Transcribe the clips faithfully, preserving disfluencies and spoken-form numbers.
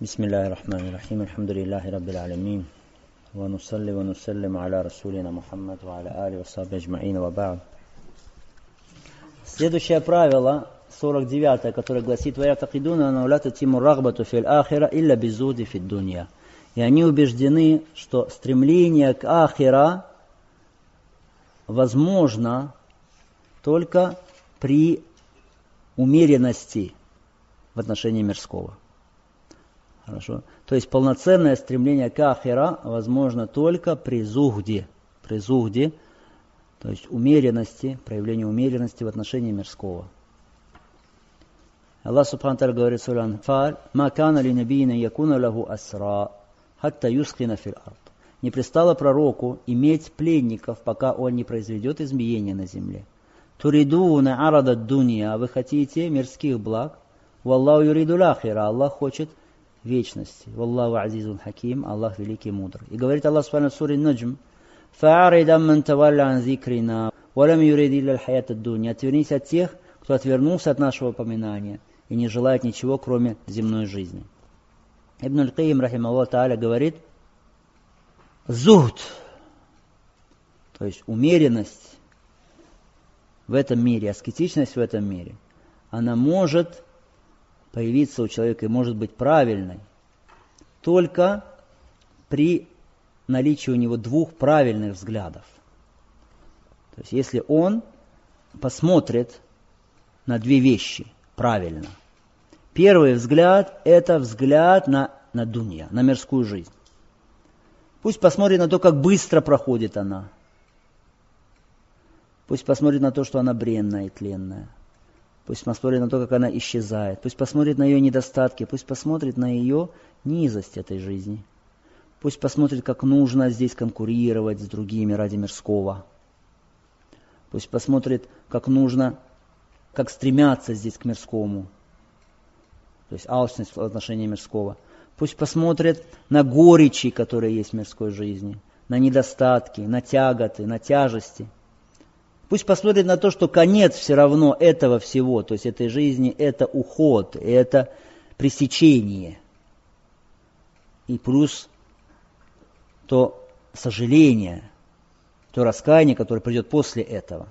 بسم الله الرحمن الرحيم الحمد لله رب العالمين ونصلي ونسلم على رسولنا محمد وعلى آله وصحبه أجمعين وبعد. Следующее правило, сорок девятое, которое гласит: «Ваятакидуна ла татиму рагбату фил ахира илля бизуди фид дунья». И они убеждены, что стремление к ахира возможно только при умеренности в отношении мирского. Хорошо. То есть полноценное стремление к ахира возможно только при зухде, при зухде, то есть умеренности, проявлении умеренности в отношении мирского. Аллах Субхану Тааля говорит в суре Анфаль: «Ма кана ли набийна якуна лаху асра, хатта юскина фил ард». Не пристало пророку иметь пленников, пока он не произведет изменения на земле. Туридуна арада дунья, вы хотите мирских благ. Валлаху юриду лахира, Аллах хочет вечности. Валлаху азизун хаким, Аллах великий и мудрый. И говорит Аллах Субхану в суре Наджм: «Фа'арид амман тавалля ан зикрина, валям юрид илля аль-хаят ад-дунья». Отвернись от тех, кто отвернулся от нашего упоминания и не желает ничего, кроме земной жизни. Ибн аль-Кайим, рахимахуллах тааля, говорит: зухд, то есть умеренность в этом мире, аскетичность в этом мире, она может появиться у человека и может быть правильной только при наличии у него двух правильных взглядов. То есть если он посмотрит на две вещи правильно. Первый взгляд – это взгляд на, на дунья, на мирскую жизнь. Пусть посмотрит на то, как быстро проходит она. Пусть посмотрит на то, что она бренная и тленная. Пусть посмотрит на то, как она исчезает. Пусть посмотрит на ее недостатки. Пусть посмотрит на ее низость этой жизни. Пусть посмотрит, как нужно здесь конкурировать с другими ради мирского. Пусть посмотрит, как нужно, как стремятся здесь к мирскому. То есть алчность в отношении мирского. Пусть посмотрит на горечи, которые есть в мирской жизни, на недостатки, на тяготы, на тяжести. Пусть посмотрит на то, что конец все равно этого всего, то есть этой жизни, это уход, это пресечение. И плюс то сожаление, то раскаяние, которое придет после этого.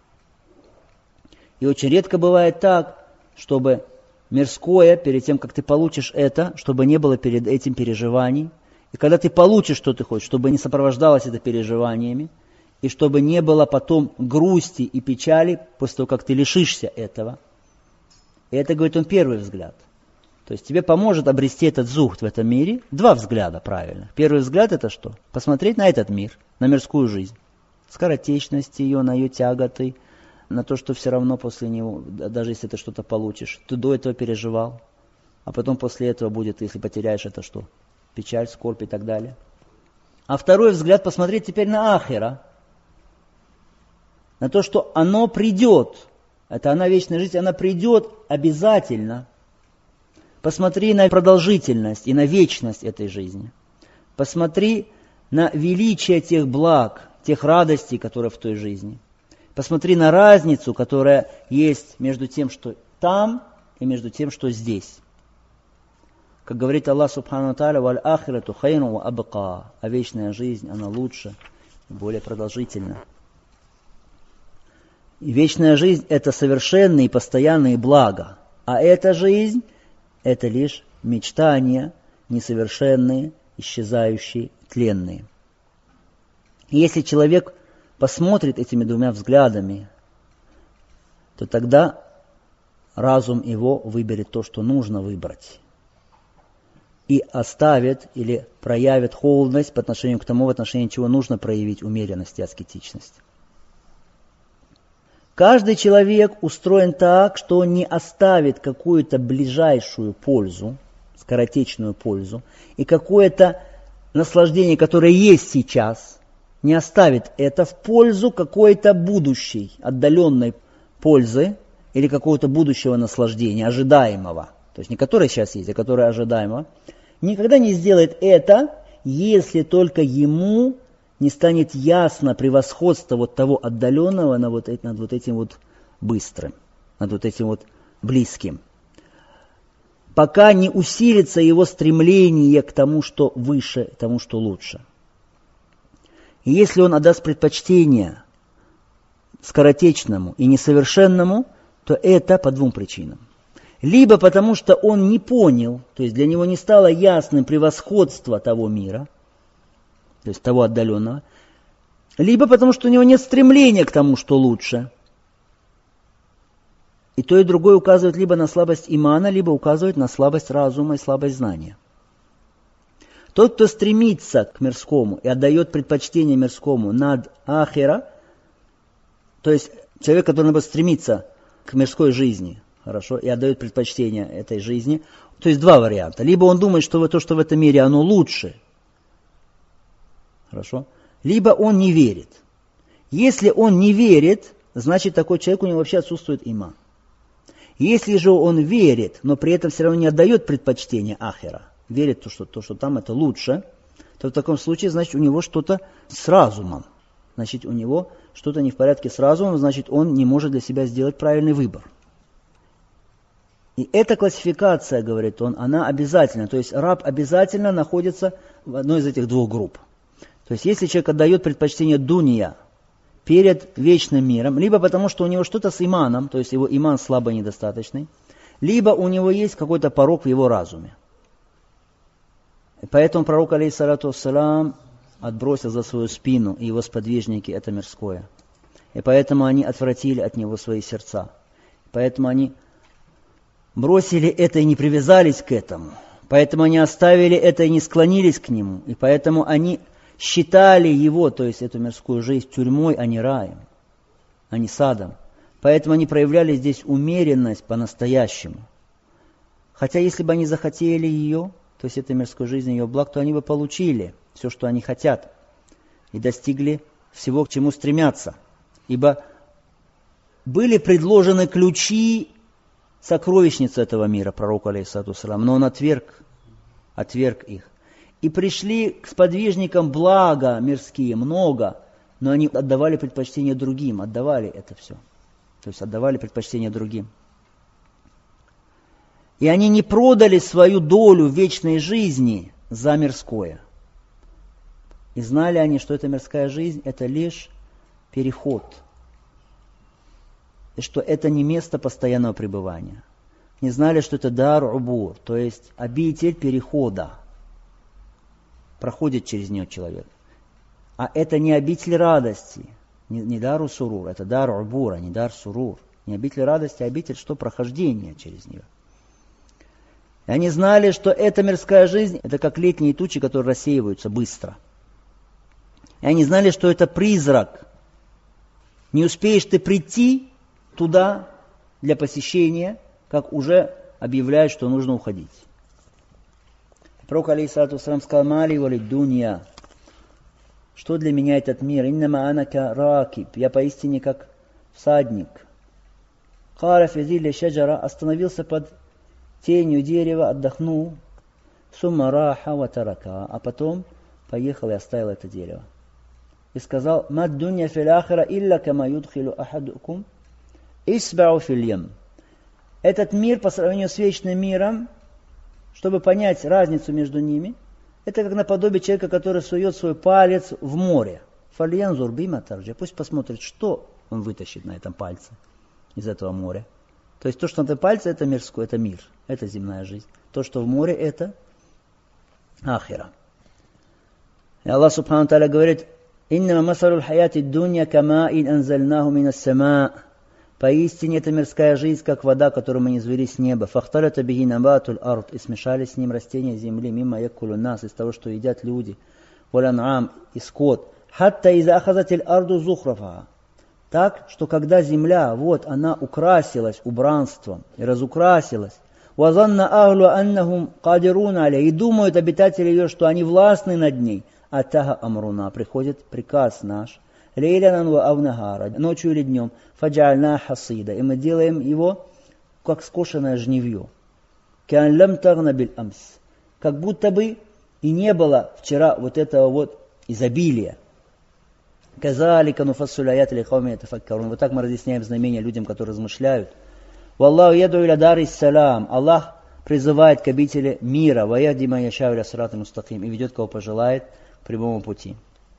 И очень редко бывает так, чтобы мирское, перед тем, как ты получишь это, чтобы не было перед этим переживаний. И когда ты получишь, что ты хочешь, чтобы не сопровождалось это переживаниями, и чтобы не было потом грусти и печали после того, как ты лишишься этого. И это, говорит он, первый взгляд. То есть тебе поможет обрести этот зухд в этом мире. Два взгляда, правильно. Первый взгляд – это что? Посмотреть на этот мир, на мирскую жизнь. Скоротечность ее, на ее тяготы, на то, что все равно после него, даже если ты что-то получишь, ты до этого переживал, а потом после этого будет, если потеряешь это что? Печаль, скорбь и так далее. А второй взгляд – посмотреть теперь на ахира, на то, что оно придет. Это она вечная жизнь, она придет обязательно. Посмотри на продолжительность и на вечность этой жизни. Посмотри на величие тех благ, тех радостей, которые в той жизни. Посмотри на разницу, которая есть между тем, что там, и между тем, что здесь. Как говорит Аллах Субхану Тааля: «Валь ахирату хайрун ва абқа». А вечная жизнь, она лучше и более продолжительна. И вечная жизнь – это совершенные и постоянные блага. А эта жизнь – это лишь мечтания, несовершенные, исчезающие, тленные. И если человек посмотрит этими двумя взглядами, то тогда разум его выберет то, что нужно выбрать. И оставит или проявит холодность по отношению к тому, в отношении чего нужно проявить умеренность и аскетичность. Каждый человек устроен так, что он не оставит какую-то ближайшую пользу, скоротечную пользу, и какое-то наслаждение, которое есть сейчас, не оставит это в пользу какой-то будущей, отдаленной пользы или какого-то будущего наслаждения, ожидаемого. То есть не которое сейчас есть, а которое ожидаемо. Никогда не сделает это, если только ему не станет ясно превосходство вот того отдаленного над вот, над вот этим вот быстрым, над вот этим вот близким. пока не усилится его стремление к тому, что выше, к тому, что лучше. И если он отдаст предпочтение скоротечному и несовершенному, то это по двум причинам. Либо потому, что он не понял, то есть для него не стало ясным превосходство того мира, то есть того отдаленного, либо потому, что у него нет стремления к тому, что лучше. И то, и другое указывает либо на слабость имана, либо указывает на слабость разума и слабость знания. Тот, кто стремится к мирскому и отдает предпочтение мирскому над ахира, то есть человек, который наоборот, стремится к мирской жизни, хорошо, и отдает предпочтение этой жизни, то есть два варианта. Либо он думает, что то, что в этом мире, оно лучше, хорошо, либо он не верит. Если он не верит, значит, такой человек, у него вообще отсутствует иман. Если же он верит, но при этом все равно не отдает предпочтение ахира, верит, то что, то, что там это лучше, то в таком случае, значит, у него что-то с разумом. Значит, у него что-то не в порядке с разумом, значит, он не может для себя сделать правильный выбор. И эта классификация, говорит он, она обязательна. То есть раб обязательно находится в одной из этих двух групп. То есть если человек отдает предпочтение дуния перед вечным миром, либо потому, что у него что-то с иманом, то есть его иман слабо недостаточный, либо у него есть какой-то порок в его разуме. И поэтому пророк, алейхиссалату вассалам, отбросил за свою спину, и его сподвижники это мирское. И поэтому они отвратили от него свои сердца. Поэтому они бросили это и не привязались к этому. Поэтому они оставили это и не склонились к нему. И поэтому они считали его, то есть эту мирскую жизнь, тюрьмой, а не раем, а не садом. Поэтому они проявляли здесь умеренность по-настоящему. Хотя если бы они захотели ее, то есть этой мирской жизни, ее благ, то они бы получили все, что они хотят, и достигли всего, к чему стремятся. Ибо были предложены ключи сокровищницы этого мира, пророку, алейхиссалату вассалам, но он отверг, отверг их. И пришли к сподвижникам блага мирские, много, но они отдавали предпочтение другим, отдавали это все. То есть отдавали предпочтение другим. И они не продали свою долю вечной жизни за мирское. И знали они, что эта мирская жизнь – это лишь переход. И что это не место постоянного пребывания. Не знали, что это дар убур, то есть обитель перехода. Проходит через нее человек. А это не обитель радости, не, не дару сурур, это дар убура, не дар сурур. Не обитель радости, а обитель, что прохождение через нее. И они знали, что эта мирская жизнь, это как летние тучи, которые рассеиваются быстро. И они знали, что это призрак. Не успеешь ты прийти туда для посещения, как уже объявляют, что нужно уходить. Пророк, алейхиссалату вассалам, сказал: «Мали валид дунья». Что для меня этот мир? «Иннама анака ракиб». Я поистине как всадник. «Кара фи зилли шаджара». Остановился под тенью дерева, отдохнул. «Сумма раха ва тарака». А потом поехал и оставил это дерево. И сказал: «Мад дунья фил ахира илля кама юдхилу ахадукум исбау фил ям». Этот мир по сравнению с вечным миром, чтобы понять разницу между ними, это как наподобие человека, который сует свой палец в море. Фальянзур бима тарджа. Пусть посмотрит, что он вытащит на этом пальце из этого моря. То есть то, что на этом пальце, это мирское, это мир, это земная жизнь. То, что в море, это ахира. И Аллах субхану тааля говорит: «Иннама масалул хаяти дунья камаин анзальнаху минас сама». Поистине это мирская жизнь, как вода, которую мы низвели с неба. «Фахталята бихи набатуль ард». И смешались с ним растения земли, мимо якулу нас, из того, что едят люди. «Валян'ам» и скот. «Хатта иза ахазатиль арду зухрафа». Так, что когда земля, вот, она украсилась убранством и разукрасилась. «Вазанна ахлу аннахум кадируна аля». И думают обитатели ее, что они властны над ней. «Атаха амруна». Приходит приказ наш. «Лейлянан ва авнахара». Ночью или днем. «Фаджальна хасида». И мы делаем его, как скошенное жнивье. «Кян лам тагна биль амс». Как будто бы и не было вчера вот этого вот изобилия. «Казалика нуфассулю аяти ликауми ятафаккарун». Вот так мы разъясняем знамения людям, которые размышляют. «Валлаху яду иля дарис салам». Аллах призывает к обители мира, ваяхди ман яшау иля сирати мустаким, и ведет, кого пожелает, к прямому пути.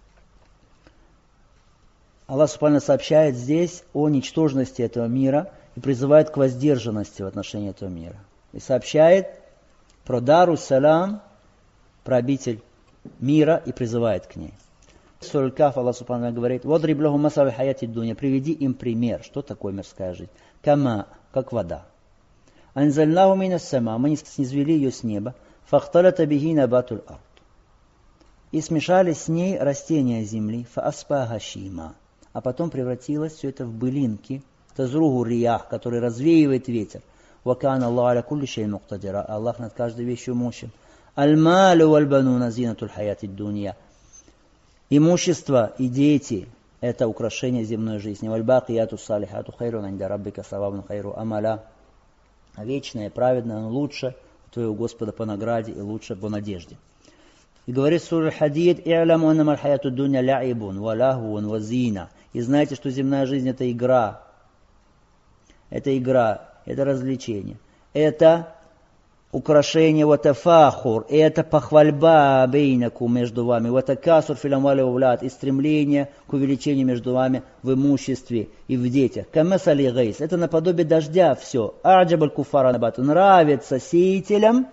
Аллах Субхану сообщает здесь о ничтожности этого мира и призывает к воздержанности в отношении этого мира. И сообщает про Дару Салам, про обитель мира, и призывает к ней. В суре Каф Аллах Субхану говорит: «Водриб лахум масаль хаяти дуня», приведи им пример, что такое мирская жизнь. Кама, как вода. Анзальнаху минас сама, мы низвели ее с неба, фахталата бихи набатуль ард. И смешались с ней растения земли, фааспа гашима. А потом превратилось все это в былинки, тазругу риях, который развеивает ветер. Вакана Аллаху аля кулли шейин муктадира, Аллах над каждой вещью мощен. Аль-малю валь-бануна зинатуль хаяти дунья. Имущество и дети – это украшение земной жизни. Валь-бакияту салихату хайрун инда раббика савабун хайру амаля. А вечное, праведное, оно лучше у твоего Господа по награде и лучше по надежде. И говорит сура Хадид: «И'ламу аннама аль-хаяту дунья ля'ибун ва лахвун ва зина». И знаете, что земная жизнь – это игра. Это игра, это развлечение. Это украшение, вот тафахур, это похвальба бейнаку между вами, вот такасур фил амвали ва авлад, и стремление к увеличению между вами в имуществе и в детях. Камасали гайс, это наподобие дождя все. Аджабаль куфара набат, нравится сеятелям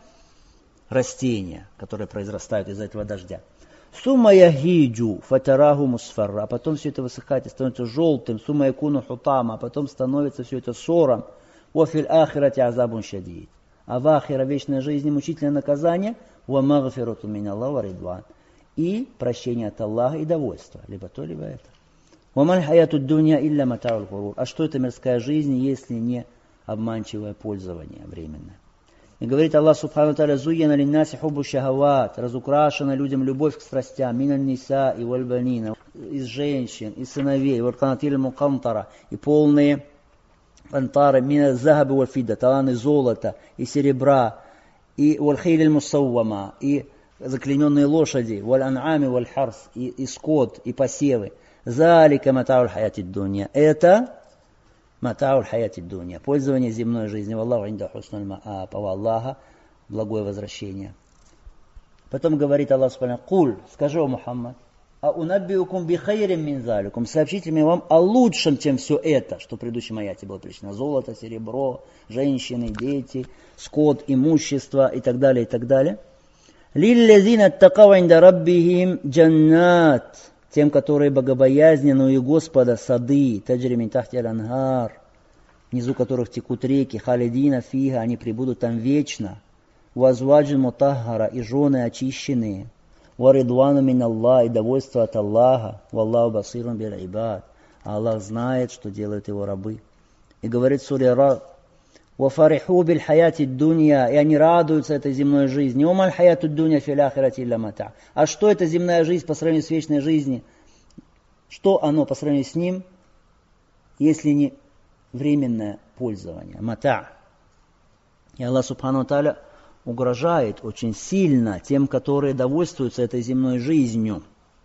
растения, которые произрастают из этого дождя. Сумма ягиджу фатараху мусфарра, а потом все это высыхает и становится желтым. Сумма якуну хутама, а потом становится все это сором. Уафиль ахирати азабун шадид. А в ахира вечной жизни мучительное наказание. Ва магфируту мин Аллаху ва ридван. И прощение от Аллаха и довольство. Либо то, либо это. Ва ман хаяту дунья илля матауль гурур. А что это мирская жизнь, если не обманчивое пользование временное? И говорит Аллах Субхану Тааля: «Зуйяна линнаси хуббу шахават», разукрашена людям любовь к страстям, миналь ниса и вальбанина, из женщин, из сыновей, вальканатиль мукантара, и полные кантары, миналь захаби вальфида, таланы золота и серебра, и вальхиль мусаввама, и заклиненные лошади, валь-ан'ами валь-харс, и, и скот, и посевы. Залика матауль хаяти дунья. Это матауль хаяти дунья, пользование земной жизнью. Валлаху инда хуснуль мааб, а Аллаха благое возвращение. Потом говорит Аллах Субхану: «Куль, скажи, о Мухаммад, а унаббиукум би хайрин мин заликум, сообщите мне вам о лучшем, чем все это, что в предыдущем аяте было перечислено: золото, серебро, женщины, дети, скот, имущество и так далее, и так далее. Лиллязина аттакау инда раббихим джаннат, тем, которые богобоязненны у их Господа, сады, таджри мин тахти аль-анхар, внизу которых текут реки, халидина фига, они пребудут там вечно, вазваджин мутаххара, и жены очищенные, варидвану мин Аллах, и довольство от Аллаха, валлаху басирун биль ибад, а Аллах знает, что делают его рабы». И говорит сура Рад: «Вафариху биль хаяти дунья», и они радуются этой земной жизни. «Умаль хаяту дунья фил ахирати илля мата». А что это земная жизнь по сравнению с вечной жизнью? Что оно по сравнению с ним, если не временное пользование? Мата. И Аллах Субхану Тааля угрожает очень сильно тем, которые довольствуются этой земной жизнью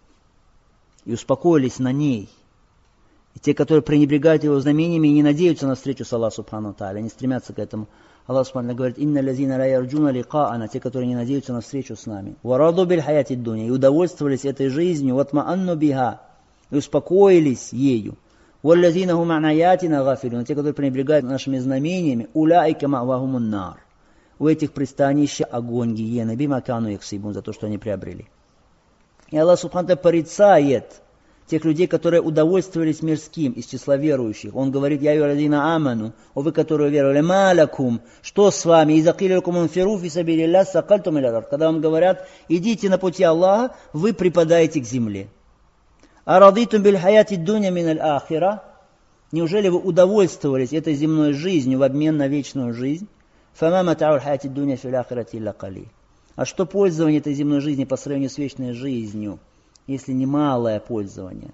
и успокоились на ней. И те, которые пренебрегают его знамениями и не надеются на встречу с Аллахом Субхану Тааля, не стремятся к этому. Аллах Субхану говорит: «Инна лазина ла ярджуна ликаана», те, которые не надеются на встречу с нами. «Вараду биль хаяти дунья», и удовольствовались этой жизнью, ватмаанну биха, и успокоились ею. «Валлазина хум ан аятина гафилун», те, которые пренебрегают нашими знамениями, «улаика ма'вахумун нар». У этих пристанища огонь гиены, бима кану яксибун, за то, что они приобрели. И Аллах Субхану Тааля порицает тех людей, которые удовольствовались мирским из числа верующих. Он говорит: «Я юрадина аману», о вы, которые веровали, малакум, что с вами? «Иза килякум унфиру фи сабилилля сакальтум иля ард», когда вам говорят: идите на пути Аллаха, вы припадаете к земле. «Арадитум биль хаяти дунья мин аль ахира», неужели вы удовольствовались этой земной жизнью в обмен на вечную жизнь? «Фама матауль хаяти дунья фил ахирати илля кали». А что пользование этой земной жизни по сравнению с вечной жизнью, если не малое пользование?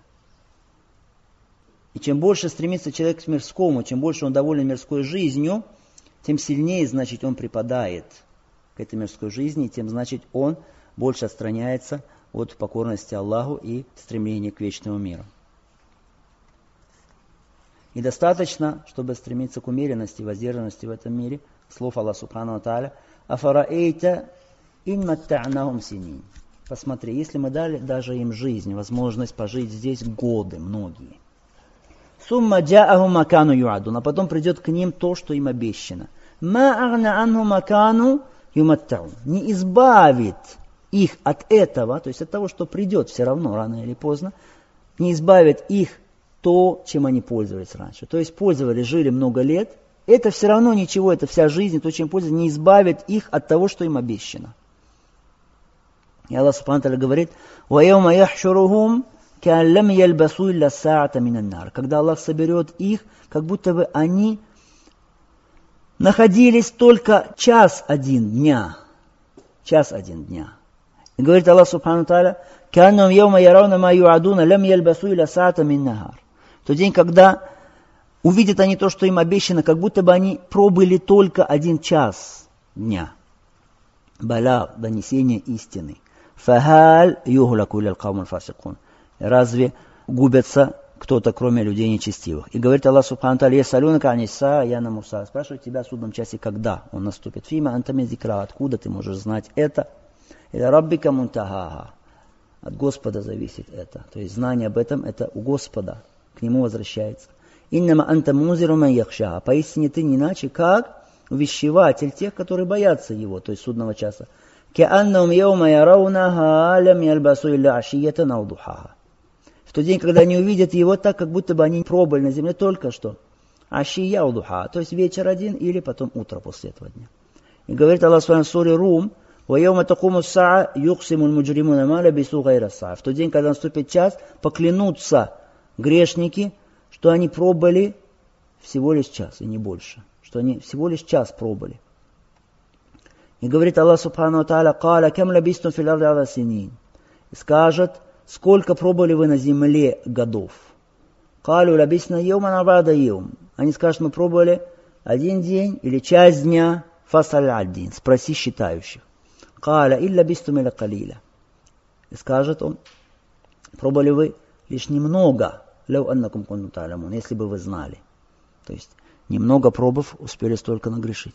И чем больше стремится человек к мирскому, чем больше он доволен мирской жизнью, тем сильнее, значит, он припадает к этой мирской жизни, тем, значит, он больше отстраняется от покорности Аллаху и стремления к вечному миру. И достаточно, чтобы стремиться к умеренности, воздержанности в этом мире, слов Аллаха Субхану ва Тааля: «Афараэйта ин матта'нахум синин». Посмотри, если мы дали даже им жизнь, возможность пожить здесь годы, многие. «Сумма джа'аху макану ю'адун», а потом придет к ним то, что им обещано. «Ма агна анху макану юматта'ун». Не избавит их от этого, то есть от того, что придет все равно, рано или поздно, не избавит их то, чем они пользовались раньше. То есть пользовались, жили много лет, это все равно ничего, это вся жизнь, то, чем пользуются, не избавит их от того, что им обещано. И Аллах Субхану ва Тааля говорит: «Ваяума яхшурухум каан лам ялбасу илля са'ата минан нар». Когда Аллах соберет их, как будто бы они находились только час один дня. Час один дня. И говорит Аллах Субхану ва Тааля: «Кааннахум яума ярауна ма ю'адуна лам ялбасу илля са'ата мин нахар». В тот день, когда увидят они то, что им обещано, как будто бы они пробыли только один час дня. Балаг, донесение истины. Фахаль юхлаку илля аль-каумуль фасикун. Разве губятся кто-то, кроме людей нечестивых? И говорит Аллах Субхану ва Тааля: «Ясалюнака аниса яна Муса». Спрашивают тебя о судном часе, когда он наступит. Фима анта мин зикра. Откуда ты можешь знать это? Или раббика мунтахаха. От Господа зависит это. То есть знание об этом, это у Господа. К нему возвращается. Иннама анта мунзиру ман яхшаха. Поистине ты не иначе, как увещеватель тех, которые боятся его, то есть судного часа. Кааннахум яума яраунаха лам ялбасу илля ашиятан ау духаха. В тот день, когда они увидят его, так, как будто бы они пробыли на земле только что. Ашия ау духа, то есть вечер один или потом утро после этого дня. И говорит Аллах в суре Рум: «Ваяума такуму саа юксиму аль-муджримуна ма лабису гайра саа». В тот день, когда наступит час, поклянутся грешники, что они пробыли всего лишь час и не больше. Что они всего лишь час пробыли. И говорит Аллах Субхану ва Тааля: «Каля кам лабистум фил арди ада синин». И скажет: сколько пробыли вы на земле годов? Калю лабисна йоман абада йом. Они скажут: мы пробовали один день или часть дня. Фасаль один. Спроси считающих. Каля илля лабистум илля калиля. И скажет он: пробовали вы лишь немного. Лау аннакум кунтум та'ламун. Если бы вы знали. То есть немного пробов успели столько нагрешить.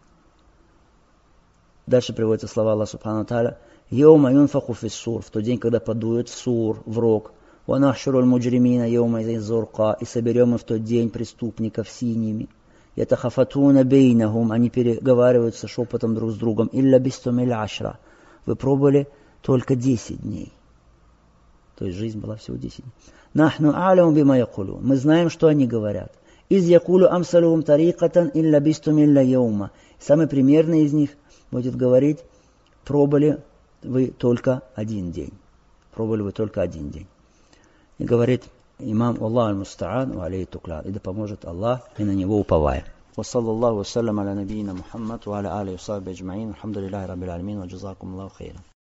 Дальше приводятся слова Аллаха Субхану ва Тааля: «Йома юнфаху фис сур», в тот день, когда подует в сур, в рог. «Ва нахшуру аль-муджримина йома изин зурка», и соберем мы в тот день преступников синими. «Ятахафатуна бейнахум», они переговариваются шепотом друг с другом. «Илля бистум илля ашра», вы пробовали только десять дней. То есть жизнь была всего десять дней. «Нахну а'ламу бима якулун», мы знаем, что они говорят. «Из якулу амсалухум тарикатан илля бистум илля йома». Самый примерный из них будет говорить: пробовали вы только один день. Пробовали вы только один день. И говорит имам: Аллах аль-муста'ан ва алейхи туклан. И да поможет Аллах, и на него уповаем. Ва саллаллаху ва саллям аля набийина Мухаммад ва аля алихи ва сахбихи аджмаин. Алхамдулиллахи раббил аламин ва джазакумуллаху хайран.